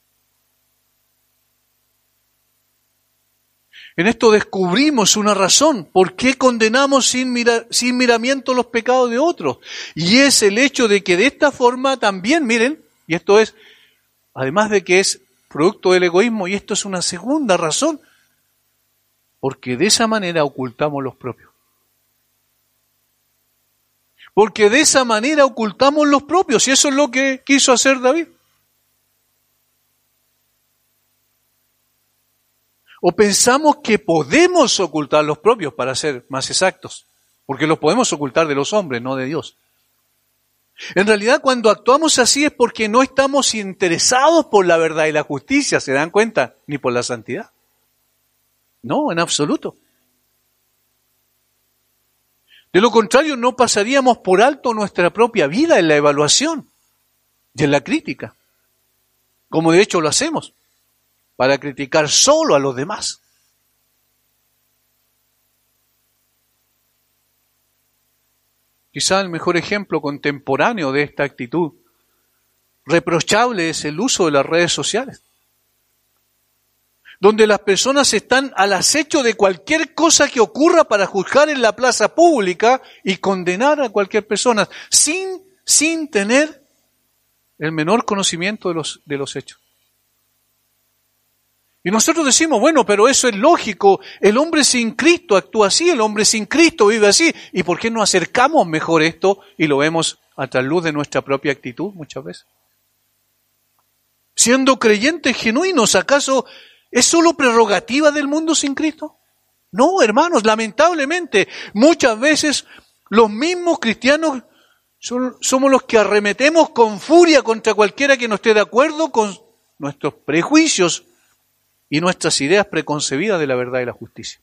En esto descubrimos una razón por qué condenamos sin, mira, sin miramiento los pecados de otros. Y es el hecho de que de esta forma también, miren, y esto es, además de que es producto del egoísmo, y esto es una segunda razón, porque de esa manera ocultamos los propios. Porque de esa manera ocultamos los propios, y eso es lo que quiso hacer David. O pensamos que podemos ocultar los propios, para ser más exactos, porque los podemos ocultar de los hombres, no de Dios. En realidad, cuando actuamos así es porque no estamos interesados por la verdad y la justicia, ¿se dan cuenta? Ni por la santidad. No, en absoluto. De lo contrario, no pasaríamos por alto nuestra propia vida en la evaluación y en la crítica, como de hecho lo hacemos, para criticar solo a los demás. Quizá el mejor ejemplo contemporáneo de esta actitud reprochable es el uso de las redes sociales, donde las personas están al acecho de cualquier cosa que ocurra para juzgar en la plaza pública y condenar a cualquier persona sin, sin tener el menor conocimiento de los, de los hechos. Y nosotros decimos, bueno, pero eso es lógico, el hombre sin Cristo actúa así, el hombre sin Cristo vive así, ¿y por qué no acercamos mejor esto y lo vemos a la luz de nuestra propia actitud muchas veces? Siendo creyentes genuinos, ¿acaso es solo prerrogativa del mundo sin Cristo? No, hermanos, lamentablemente, muchas veces los mismos cristianos son, somos los que arremetemos con furia contra cualquiera que no esté de acuerdo con nuestros prejuicios y nuestras ideas preconcebidas de la verdad y la justicia.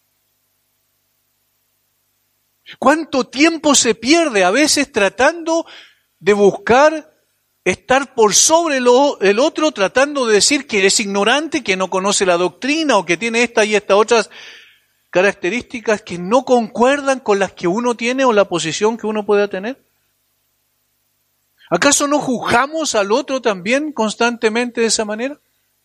¿Cuánto tiempo se pierde a veces tratando de buscar estar por sobre lo, el otro, tratando de decir que es ignorante, que no conoce la doctrina o que tiene esta y estas otras características que no concuerdan con las que uno tiene o la posición que uno pueda tener? ¿Acaso no juzgamos al otro también constantemente de esa manera?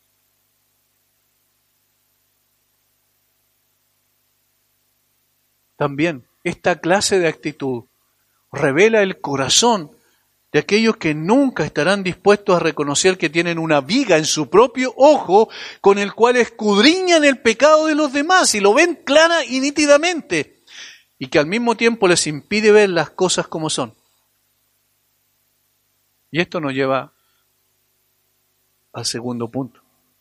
También esta clase de actitud revela el corazón de aquellos que nunca estarán dispuestos a reconocer que tienen una viga en su propio ojo con el cual escudriñan el pecado de los demás y lo ven clara y nítidamente, y que al mismo tiempo les impide ver las cosas como son. Y esto nos lleva al segundo punto,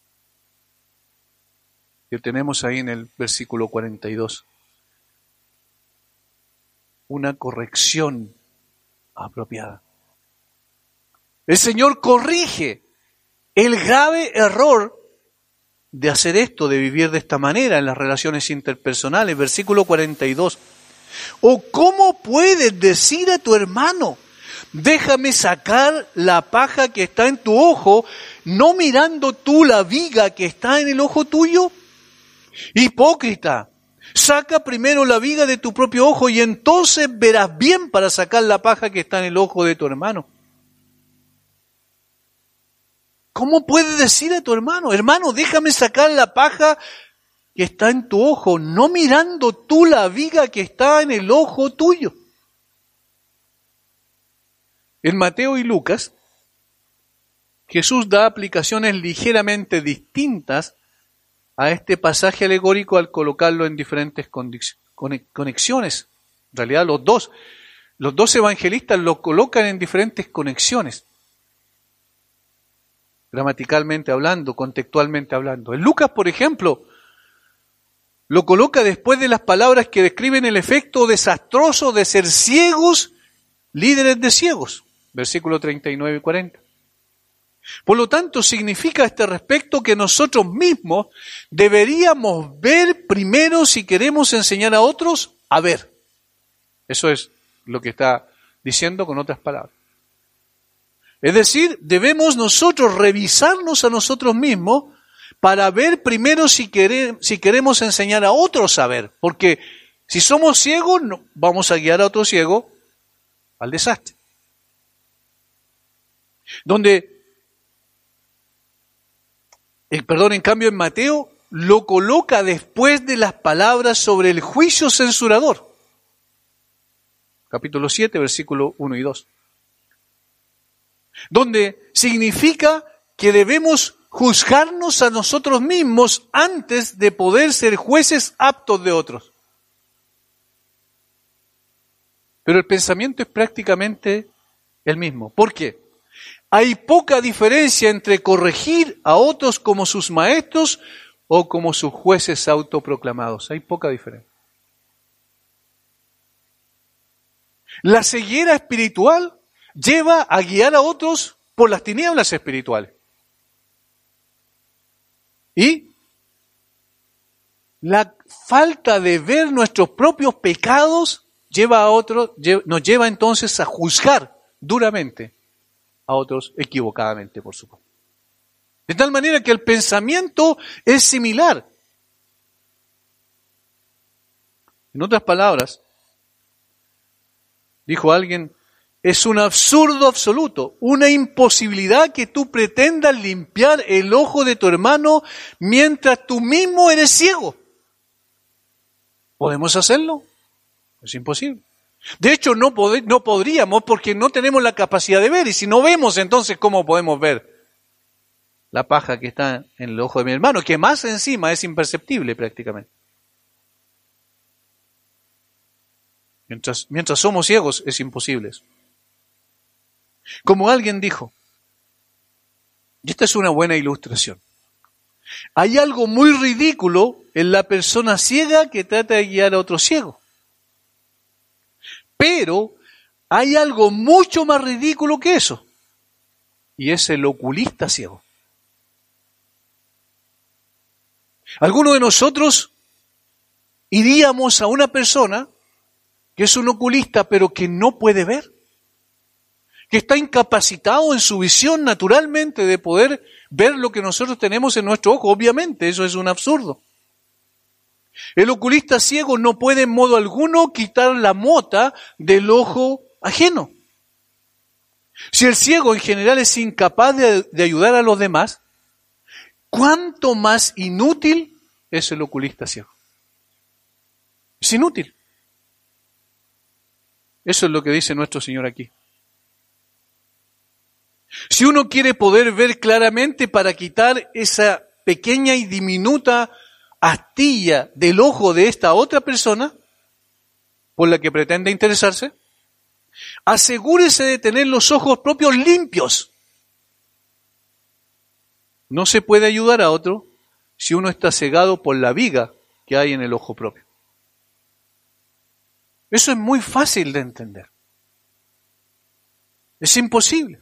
que tenemos ahí en el versículo cuarenta y dos. Una corrección apropiada. El Señor corrige el grave error de hacer esto, de vivir de esta manera en las relaciones interpersonales. Versículo cuarenta y dos. ¿O cómo puedes decir a tu hermano, déjame sacar la paja que está en tu ojo, no mirando tú la viga que está en el ojo tuyo? Hipócrita, saca primero la viga de tu propio ojo y entonces verás bien para sacar la paja que está en el ojo de tu hermano. ¿Cómo puedes decir a tu hermano, hermano, déjame sacar la paja que está en tu ojo, no mirando tú la viga que está en el ojo tuyo? En Mateo y Lucas, Jesús da aplicaciones ligeramente distintas a este pasaje alegórico al colocarlo en diferentes conexiones. En realidad los dos, los dos evangelistas lo colocan en diferentes conexiones. Gramaticalmente hablando, contextualmente hablando. En Lucas, por ejemplo, lo coloca después de las palabras que describen el efecto desastroso de ser ciegos, líderes de ciegos. Versículo treinta y nueve y cuarenta. Por lo tanto, significa a este respecto que nosotros mismos deberíamos ver primero si queremos enseñar a otros a ver. Eso es lo que está diciendo con otras palabras. Es decir, debemos nosotros revisarnos a nosotros mismos para ver primero si, quere, si queremos enseñar a otros a ver. Porque si somos ciegos, no, vamos a guiar a otro ciego al desastre. Donde, el perdón, en cambio en Mateo, lo coloca después de las palabras sobre el juicio censurador. Capítulo siete, versículo uno y dos. Donde significa que debemos juzgarnos a nosotros mismos antes de poder ser jueces aptos de otros. Pero el pensamiento es prácticamente el mismo. ¿Por qué? Hay poca diferencia entre corregir a otros como sus maestros o como sus jueces autoproclamados. Hay poca diferencia. La ceguera espiritual lleva a guiar a otros por las tinieblas espirituales. Y la falta de ver nuestros propios pecados lleva a otros, nos lleva entonces a juzgar duramente a otros equivocadamente, por supuesto. De tal manera que el pensamiento es similar. En otras palabras, dijo alguien, es un absurdo absoluto, una imposibilidad que tú pretendas limpiar el ojo de tu hermano mientras tú mismo eres ciego. ¿Podemos hacerlo? Es imposible. De hecho, no, pod- no podríamos porque no tenemos la capacidad de ver. Y si no vemos, entonces, ¿cómo podemos ver la paja que está en el ojo de mi hermano? Que más encima es imperceptible prácticamente. Mientras, mientras somos ciegos, es imposible eso. Como alguien dijo, y esta es una buena ilustración, hay algo muy ridículo en la persona ciega que trata de guiar a otro ciego. Pero hay algo mucho más ridículo que eso, y es el oculista ciego. Algunos de nosotros iríamos a una persona que es un oculista, pero que no puede ver, que está incapacitado en su visión naturalmente de poder ver lo que nosotros tenemos en nuestro ojo. Obviamente, eso es un absurdo. El oculista ciego no puede en modo alguno quitar la mota del ojo ajeno. Si el ciego en general es incapaz de, de ayudar a los demás, ¿cuánto más inútil es el oculista ciego? Es inútil. Eso es lo que dice nuestro Señor aquí. Si uno quiere poder ver claramente para quitar esa pequeña y diminuta astilla del ojo de esta otra persona por la que pretende interesarse, asegúrese de tener los ojos propios limpios. No se puede ayudar a otro si uno está cegado por la viga que hay en el ojo propio. Eso es muy fácil de entender. Es imposible.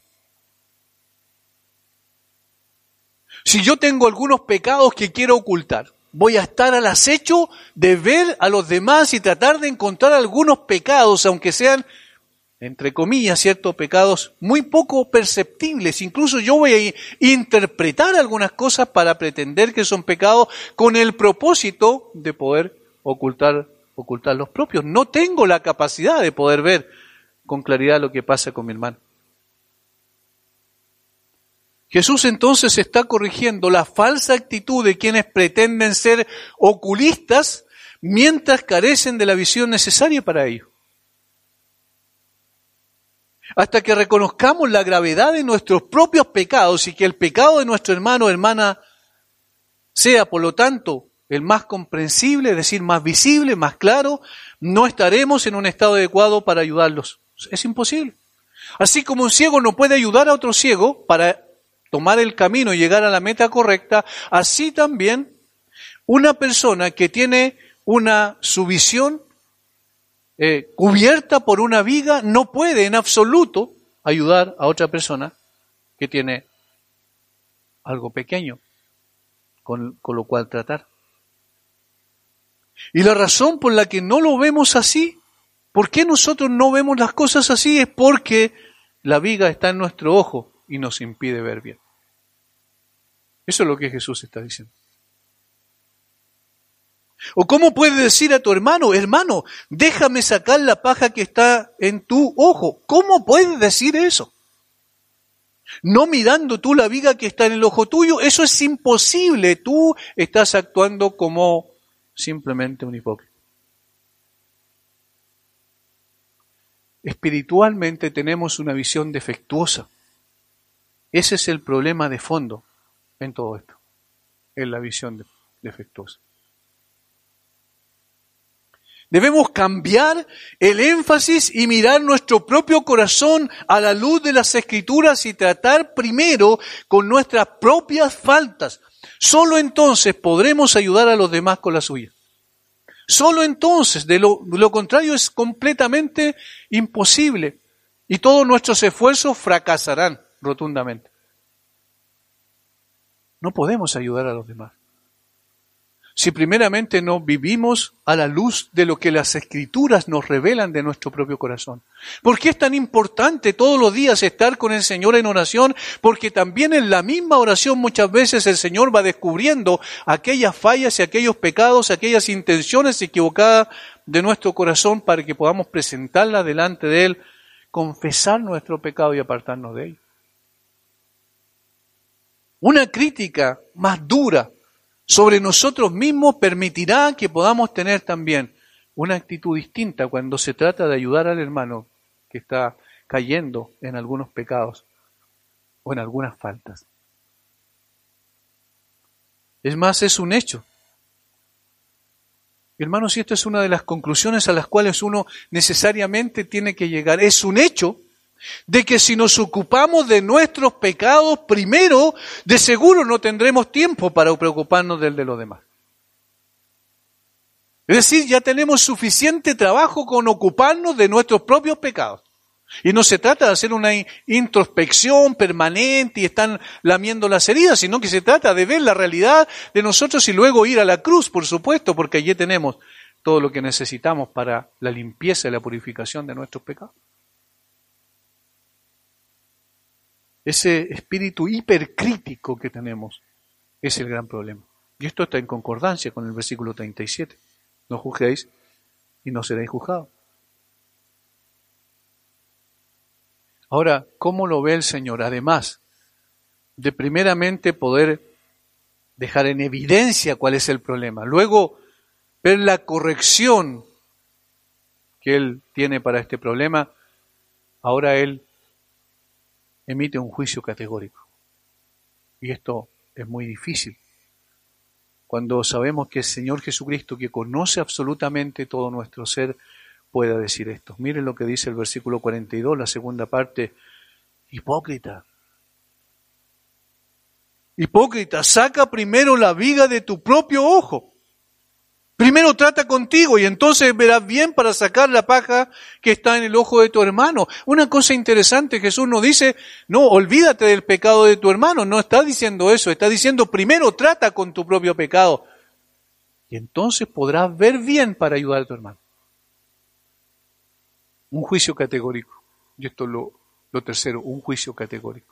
Si yo tengo algunos pecados que quiero ocultar, voy a estar al acecho de ver a los demás y tratar de encontrar algunos pecados, aunque sean, entre comillas, ciertos pecados muy poco perceptibles. Incluso yo voy a interpretar algunas cosas para pretender que son pecados con el propósito de poder ocultar, ocultar los propios. No tengo la capacidad de poder ver con claridad lo que pasa con mi hermano. Jesús entonces está corrigiendo la falsa actitud de quienes pretenden ser oculistas mientras carecen de la visión necesaria para ello. Hasta que reconozcamos la gravedad de nuestros propios pecados y que el pecado de nuestro hermano o hermana sea, por lo tanto, el más comprensible, es decir, más visible, más claro, no estaremos en un estado adecuado para ayudarlos. Es imposible. Así como un ciego no puede ayudar a otro ciego para tomar el camino y llegar a la meta correcta, así también una persona que tiene una su visión eh, cubierta por una viga no puede en absoluto ayudar a otra persona que tiene algo pequeño con, con lo cual tratar. Y la razón por la que no lo vemos así, ¿por qué nosotros no vemos las cosas así? Es porque la viga está en nuestro ojo y nos impide ver bien. Eso es lo que Jesús está diciendo. ¿O cómo puedes decir a tu hermano, hermano, déjame sacar la paja que está en tu ojo? ¿Cómo puedes decir eso? No mirando tú la viga que está en el ojo tuyo, eso es imposible. Tú estás actuando como simplemente un hipócrita. Espiritualmente tenemos una visión defectuosa. Ese es el problema de fondo en todo esto, en la visión defectuosa. Debemos cambiar el énfasis y mirar nuestro propio corazón a la luz de las Escrituras y tratar primero con nuestras propias faltas. Solo entonces podremos ayudar a los demás con las suyas. Solo entonces, de lo, de lo contrario es completamente imposible. y todos nuestros esfuerzos fracasarán rotundamente. No podemos ayudar a los demás si primeramente no vivimos a la luz de lo que las Escrituras nos revelan de nuestro propio corazón. ¿Por qué es tan importante todos los días estar con el Señor en oración? Porque también en la misma oración muchas veces el Señor va descubriendo aquellas fallas y aquellos pecados, aquellas intenciones equivocadas de nuestro corazón para que podamos presentarlas delante de Él, confesar nuestro pecado y apartarnos de ello. Una crítica más dura sobre nosotros mismos permitirá que podamos tener también una actitud distinta cuando se trata de ayudar al hermano que está cayendo en algunos pecados o en algunas faltas. Es más, es un hecho. Hermanos, y esto es una de las conclusiones a las cuales uno necesariamente tiene que llegar. Es un hecho de que si nos ocupamos de nuestros pecados primero, de seguro no tendremos tiempo para preocuparnos del de los demás. Es decir, ya tenemos suficiente trabajo con ocuparnos de nuestros propios pecados. Y no se trata de hacer una introspección permanente y estar lamiendo las heridas, sino que se trata de ver la realidad de nosotros y luego ir a la cruz, por supuesto, porque allí tenemos todo lo que necesitamos para la limpieza y la purificación de nuestros pecados. Ese espíritu hipercrítico que tenemos es el gran problema. Y esto está en concordancia con el versículo treinta y siete. No juzguéis y no seréis juzgados. Ahora, ¿cómo lo ve el Señor? Además de primeramente poder dejar en evidencia cuál es el problema, luego ver la corrección que Él tiene para este problema, ahora Él emite un juicio categórico. Y esto es muy difícil. Cuando sabemos que el Señor Jesucristo, que conoce absolutamente todo nuestro ser, pueda decir esto. Miren lo que dice el versículo cuarenta y dos, la segunda parte. Hipócrita. Hipócrita, saca primero la viga de tu propio ojo. Primero trata contigo y entonces verás bien para sacar la paja que está en el ojo de tu hermano. Una cosa interesante, Jesús nos dice, no, olvídate del pecado de tu hermano. No está diciendo eso, está diciendo primero trata con tu propio pecado. Y entonces podrás ver bien para ayudar a tu hermano. Un juicio categórico. Y esto es lo, lo tercero, un juicio categórico.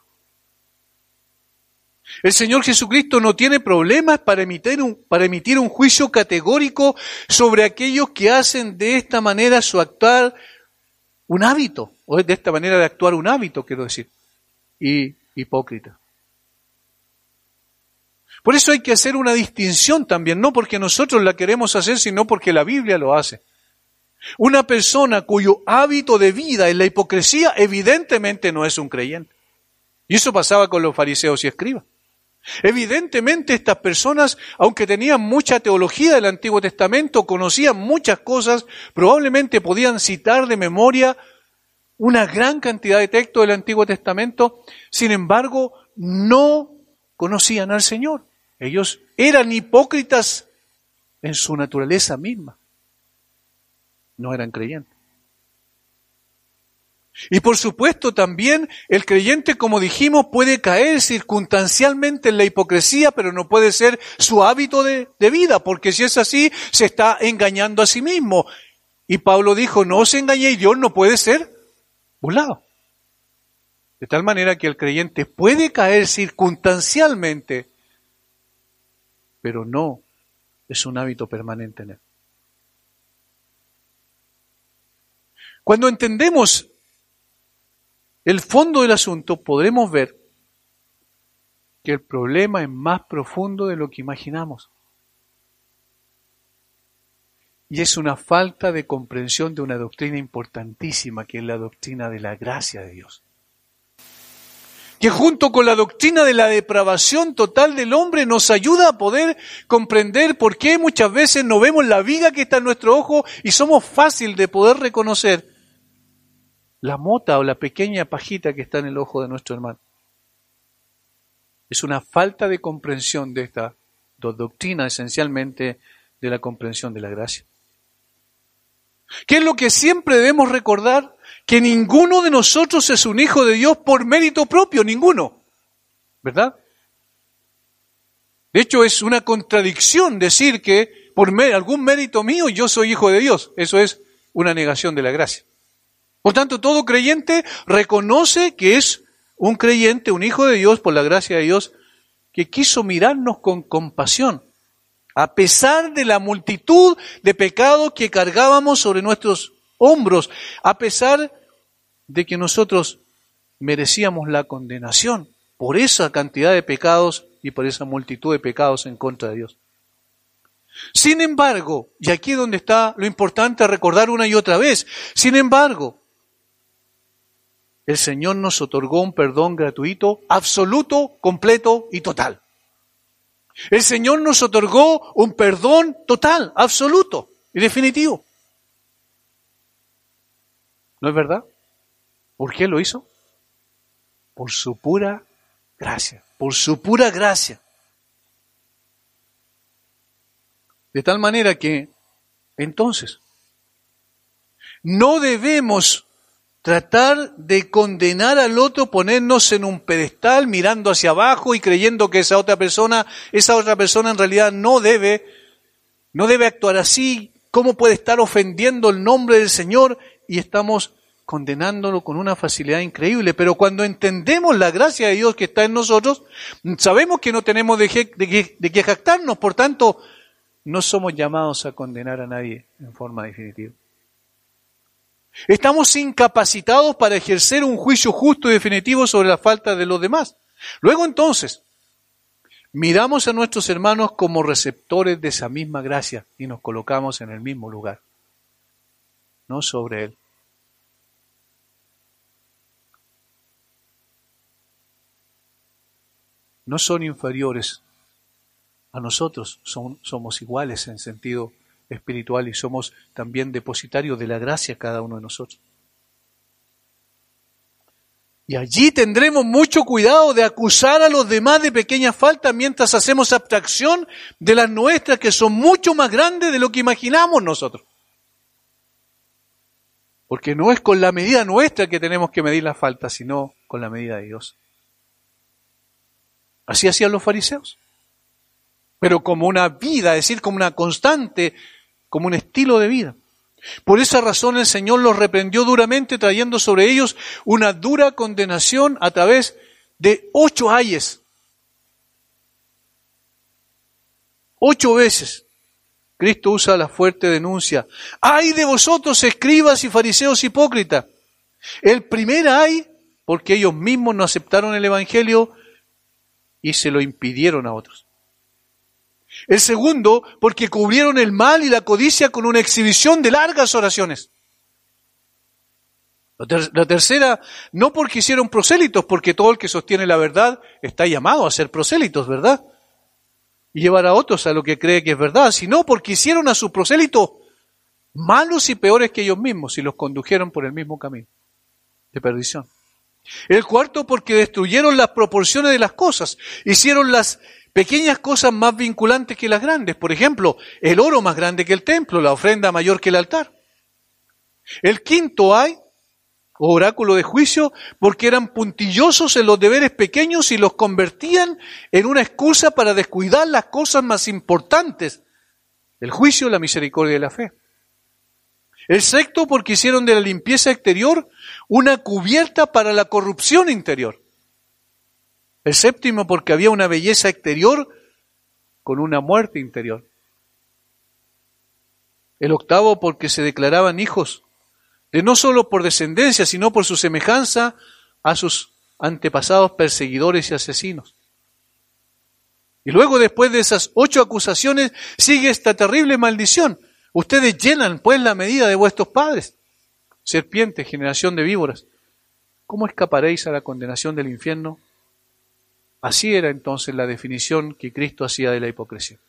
El Señor Jesucristo no tiene problemas para emitir, un, para emitir un juicio categórico sobre aquellos que hacen de esta manera su actuar un hábito, o de esta manera de actuar un hábito, quiero decir, y hipócrita. Por eso hay que hacer una distinción también, no porque nosotros la queremos hacer, sino porque la Biblia lo hace. Una persona cuyo hábito de vida es la hipocresía, evidentemente no es un creyente. Y eso pasaba con los fariseos y escribas. Evidentemente estas personas, aunque tenían mucha teología del Antiguo Testamento, conocían muchas cosas, probablemente podían citar de memoria una gran cantidad de textos del Antiguo Testamento, sin embargo, no conocían al Señor. Ellos eran hipócritas en su naturaleza misma. No eran creyentes. Y por supuesto también el creyente, como dijimos, puede caer circunstancialmente en la hipocresía, pero no puede ser su hábito de, de vida, porque si es así, se está engañando a sí mismo. Y Pablo dijo, no os engañéis, Dios no puede ser burlado. De tal manera que el creyente puede caer circunstancialmente, pero no es un hábito permanente en él. Cuando entendemos el fondo del asunto, podremos ver que el problema es más profundo de lo que imaginamos. Y es una falta de comprensión de una doctrina importantísima, que es la doctrina de la gracia de Dios. Que junto con la doctrina de la depravación total del hombre nos ayuda a poder comprender por qué muchas veces no vemos la viga que está en nuestro ojo y somos fácil de poder reconocer la mota o la pequeña pajita que está en el ojo de nuestro hermano. Es una falta de comprensión de esta doctrina, esencialmente de la comprensión de la gracia. ¿Qué es lo que siempre debemos recordar? Que ninguno de nosotros es un hijo de Dios por mérito propio, ninguno. ¿Verdad? De hecho, es una contradicción decir que por mé- algún mérito mío yo soy hijo de Dios. Eso es una negación de la gracia. Por tanto, todo creyente reconoce que es un creyente, un hijo de Dios, por la gracia de Dios, que quiso mirarnos con compasión, a pesar de la multitud de pecados que cargábamos sobre nuestros hombros, a pesar de que nosotros merecíamos la condenación por esa cantidad de pecados y por esa multitud de pecados en contra de Dios. Sin embargo, y aquí es donde está lo importante a recordar una y otra vez, sin embargo, el Señor nos otorgó un perdón gratuito, absoluto, completo y total. El Señor nos otorgó un perdón total, absoluto y definitivo. ¿No es verdad? ¿Por qué lo hizo? Por su pura gracia, por su pura gracia. De tal manera que, entonces, no debemos tratar de condenar al otro, ponernos en un pedestal mirando hacia abajo y creyendo que esa otra persona, esa otra persona en realidad no debe, no debe actuar así. ¿Cómo puede estar ofendiendo el nombre del Señor? Y estamos condenándolo con una facilidad increíble. Pero cuando entendemos la gracia de Dios que está en nosotros, sabemos que no tenemos de qué, de qué, de qué jactarnos. Por tanto, no somos llamados a condenar a nadie en forma definitiva. Estamos incapacitados para ejercer un juicio justo y definitivo sobre la falta de los demás. Luego entonces, miramos a nuestros hermanos como receptores de esa misma gracia y nos colocamos en el mismo lugar, no sobre él. No son inferiores a nosotros, son, somos iguales en sentido espiritual y somos también depositarios de la gracia cada uno de nosotros. Y allí tendremos mucho cuidado de acusar a los demás de pequeñas faltas mientras hacemos abstracción de las nuestras, que son mucho más grandes de lo que imaginamos nosotros. Porque no es con la medida nuestra que tenemos que medir las faltas, sino con la medida de Dios. Así hacían los fariseos. Pero como una vida, es decir, como una constante, como un estilo de vida. Por esa razón el Señor los reprendió duramente, trayendo sobre ellos una dura condenación a través de ocho ayes. Ocho veces Cristo usa la fuerte denuncia. ¡Ay de vosotros, escribas y fariseos hipócritas! El primer ay, porque ellos mismos no aceptaron el Evangelio y se lo impidieron a otros. El segundo, porque cubrieron el mal y la codicia con una exhibición de largas oraciones. La, ter- la tercera, no porque hicieron prosélitos, porque todo el que sostiene la verdad está llamado a ser prosélitos, ¿verdad? Y llevar a otros a lo que cree que es verdad, sino porque hicieron a sus prosélitos malos y peores que ellos mismos y los condujeron por el mismo camino de perdición. El cuarto, porque destruyeron las proporciones de las cosas, hicieron las pequeñas cosas más vinculantes que las grandes. Por ejemplo, el oro más grande que el templo, la ofrenda mayor que el altar. El quinto ay, o oráculo de juicio, porque eran puntillosos en los deberes pequeños y los convertían en una excusa para descuidar las cosas más importantes, el juicio, la misericordia y la fe. El sexto, porque hicieron de la limpieza exterior una cubierta para la corrupción interior. El séptimo, porque había una belleza exterior con una muerte interior. El octavo, porque se declaraban hijos, de no solo por descendencia, sino por su semejanza a sus antepasados perseguidores y asesinos. Y luego, después de esas ocho acusaciones, sigue esta terrible maldición. Ustedes llenan, pues, la medida de vuestros padres. Serpientes, generación de víboras. ¿Cómo escaparéis a la condenación del infierno? Así era entonces la definición que Cristo hacía de la hipocresía.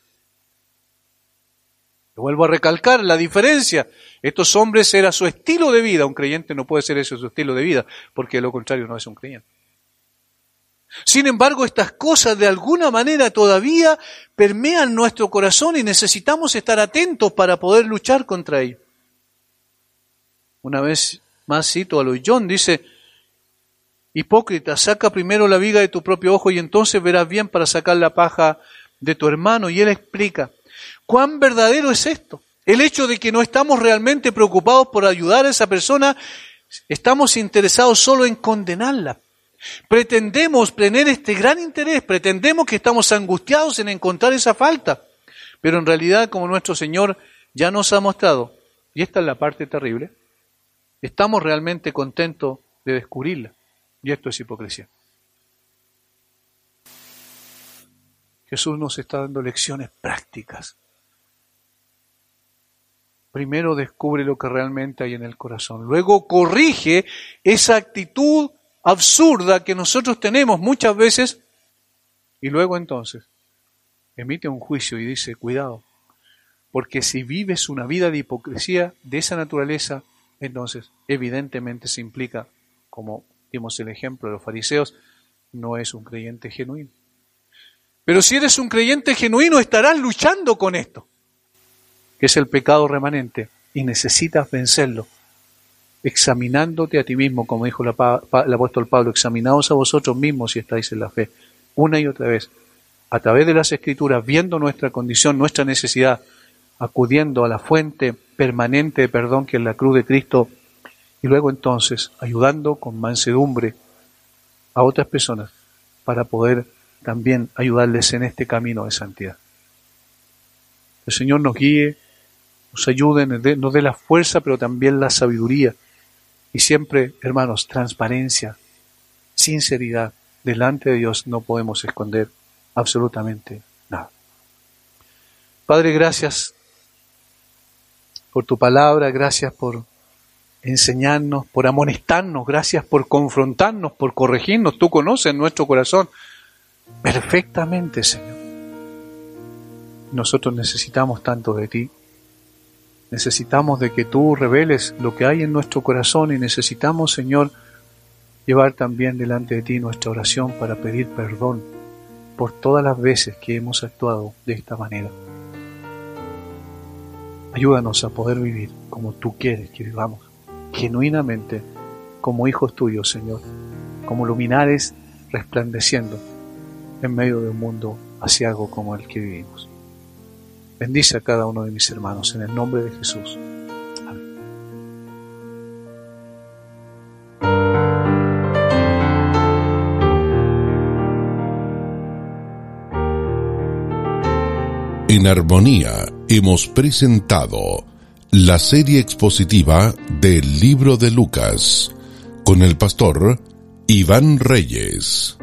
Vuelvo a recalcar la diferencia. Estos hombres era su estilo de vida. Un creyente no puede ser eso su estilo de vida, porque de lo contrario no es un creyente. Sin embargo, estas cosas de alguna manera todavía permean nuestro corazón y necesitamos estar atentos para poder luchar contra ello. Una vez más cito a Lloyd Jones, dice: hipócrita, saca primero la viga de tu propio ojo y entonces verás bien para sacar la paja de tu hermano. Y él explica, ¿cuán verdadero es esto? El hecho de que no estamos realmente preocupados por ayudar a esa persona, estamos interesados solo en condenarla. Pretendemos tener este gran interés, pretendemos que estamos angustiados en encontrar esa falta, pero en realidad, como nuestro Señor ya nos ha mostrado, y esta es la parte terrible, estamos realmente contentos de descubrirla, y esto es hipocresía. Jesús nos está dando lecciones prácticas. Primero descubre lo que realmente hay en el corazón, luego corrige esa actitud absurda que nosotros tenemos muchas veces, y luego entonces emite un juicio y dice, cuidado, porque si vives una vida de hipocresía de esa naturaleza, entonces evidentemente se implica, como dimos el ejemplo de los fariseos, no es un creyente genuino. Pero si eres un creyente genuino, estarás luchando con esto, que es el pecado remanente, y necesitas vencerlo, examinándote a ti mismo, como dijo la, el apóstol Pablo, examinaos a vosotros mismos si estáis en la fe, una y otra vez, a través de las Escrituras, viendo nuestra condición, nuestra necesidad, acudiendo a la fuente permanente de perdón que es la cruz de Cristo, y luego entonces ayudando con mansedumbre a otras personas para poder también ayudarles en este camino de santidad. El Señor nos guíe, nos ayude, nos dé la fuerza, pero también la sabiduría. Y siempre, hermanos, transparencia, sinceridad. Delante de Dios no podemos esconder absolutamente nada. Padre, gracias por tu palabra, gracias por enseñarnos, por amonestarnos, gracias por confrontarnos, por corregirnos. Tú conoces nuestro corazón perfectamente, Señor. Nosotros necesitamos tanto de ti. Necesitamos de que tú reveles lo que hay en nuestro corazón y necesitamos, Señor, llevar también delante de ti nuestra oración para pedir perdón por todas las veces que hemos actuado de esta manera. Ayúdanos a poder vivir como tú quieres que vivamos, genuinamente como hijos tuyos, Señor, como luminares resplandeciendo en medio de un mundo aciago como el que vivimos. Bendice a cada uno de mis hermanos en el nombre de Jesús. Amén. En Armonía hemos presentado la serie expositiva del libro de Lucas con el pastor Iván Reyes.